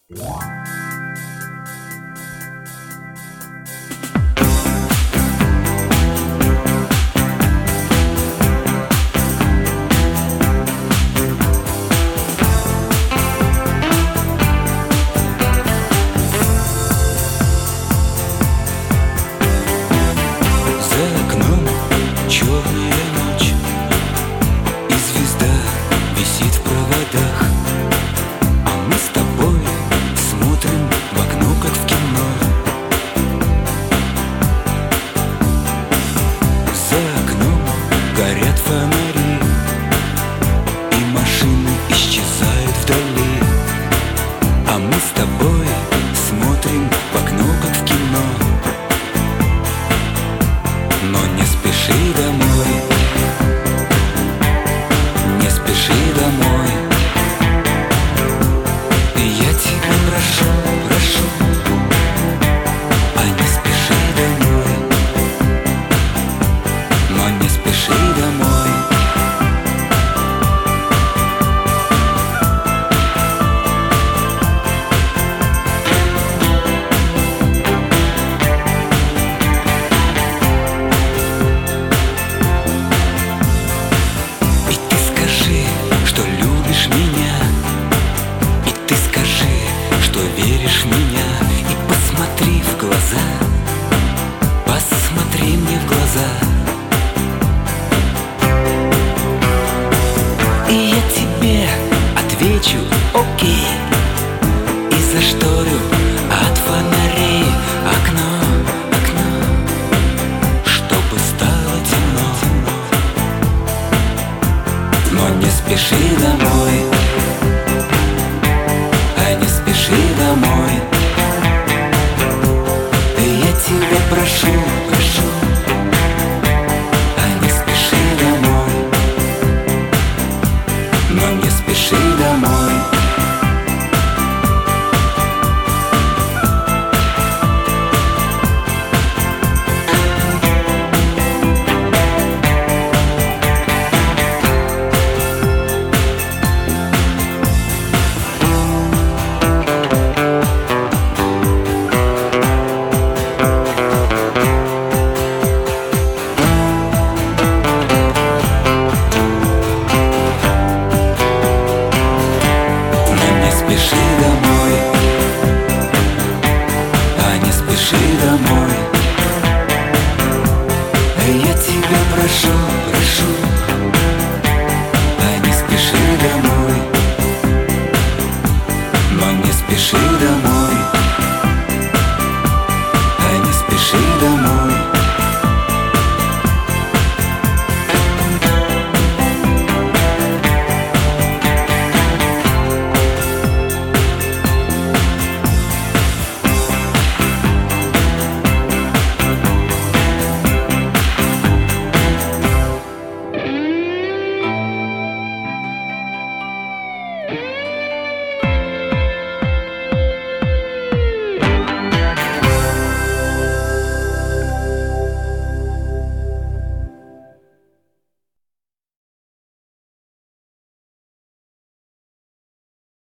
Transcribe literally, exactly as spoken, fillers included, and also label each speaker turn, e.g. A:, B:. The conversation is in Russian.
A: Горят фонари, и машины исчезают вдали, а мы с тобой смотрим в окно, как в кино. Но не спеши домой, не спеши домой. И я тебя прошу, прошу, а не спеши домой, но не спеши домой. И ты скажи, что любишь меня, и ты скажи, что веришь в меня, и посмотри в глаза, посмотри мне в глаза. И я тебе отвечу окей, и зашторю от фонарей окно, окно, чтобы стало темно. Но не спеши домой, а не спеши домой. И я тебя прошу, прошу, а не спеши домой, но не спеши домой.